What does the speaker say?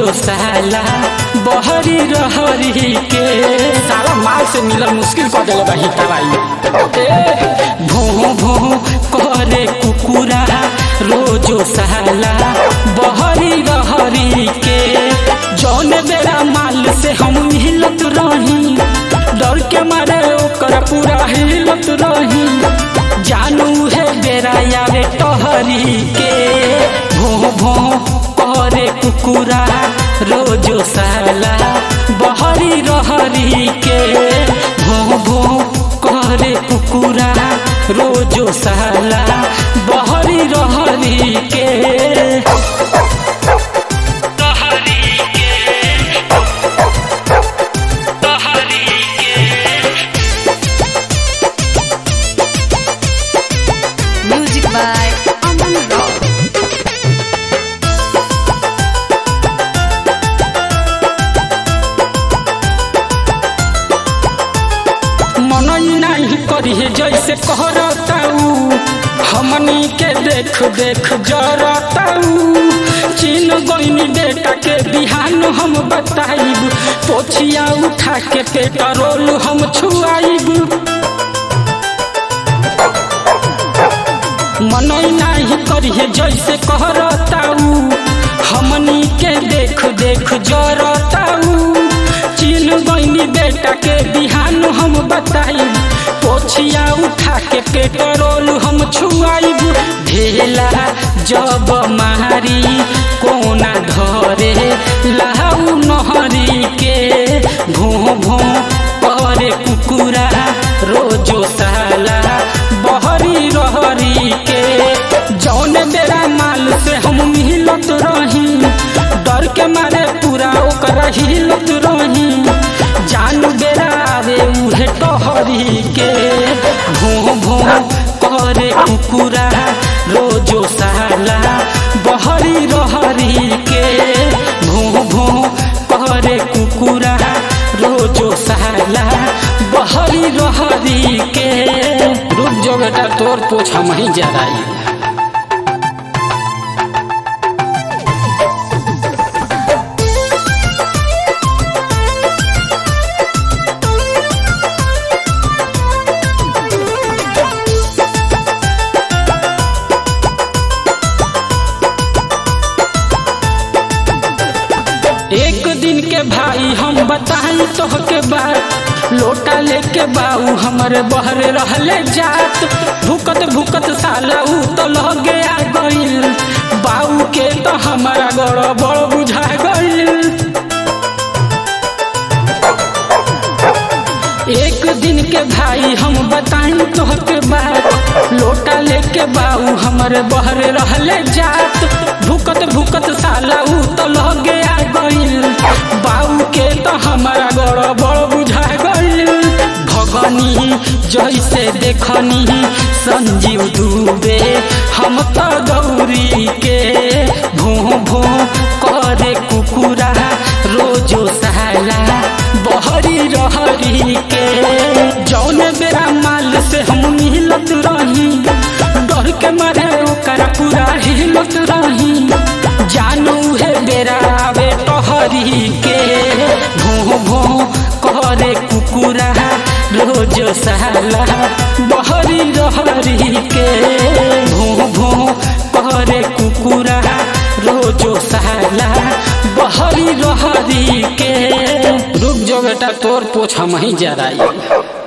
साला बहरी रहरी के साला माल से मिलल मुश्किल कर देले बही दवाई। भों भों करे कुकुरा रोजो साला बहरी रहरी के जौन बेरा माल से हम हिलत रही डर के मारे ओकर पूरा हिलत रही जानू है बेरा यारे टहरी के भों भों करे कुकुरा रोजो साला बहरी रहरी के भों भों करे कुकुरा रोजो साला बहरी रहरी के। Music by Aman Rock. मनई नहीं करिए जैसे कहरताऊ हमनी के देख देख जरताऊ चीन गईनी बेटा के बिहान हम बताइब पोछिया उठा के पेट्रोल हम छुआइब। मनई नहीं करिए जैसे कहरताऊ हमनी के देख देख जरताऊ चीन गईनी बेटा के बिहान हम बताइब पोछिया उठा के पेट्रोल हम छुआइब। ढेला जब मारी कोना धरे लाऊ नहरी के भों भों करे कुकुरा रोजो साला बहरी रहरी के जौन बेरा माल से हम मिलत रही डर के मारे पूरा ओकरा हिलत रही जानू बेरा आवे उहे टहरी के भों भों करे कुकुरा रोजो साला बहरी रहरी के भों भों करे कुकुरा रोजो साला बहरी रहरी के। रुक जो बेटा तोर पोछ हम ही जराई। एक दिन के भाई हम बताई तोह के बात लोटा लेके बाऊ हमारे बहर रहले जात भूकत भूकत साला ऊ तो लगे आ गइल बाऊ के तो हमारा गड़बड़ बुझा गइल। एक दिन के भाई हम बताई तोह के बात लोटा लेके बाऊ हमारे बहर रहले जात भूकत भूकत साला ऊ तो लगे आ गइल बाऊ के तो हमारा गड़बड़ बुझा गइल। भगनी जैसे देखनी संजीव दुबे हम तो गौरी के भों भों करे कुकुरा रोजो साला बहरी रहरी के जौन बेरा माल से हम मिलत रही डर के मारे ओकर पूरा हिलत रही जानू है बेरा आवे टहरी के भों भों करे कुकुरा रोजो साला बहरी रहरी के भों भों करे कुकुरा रोजो साला बहरी रहरी के। रुक जो बेटा तोर पोछ हम ही जराई।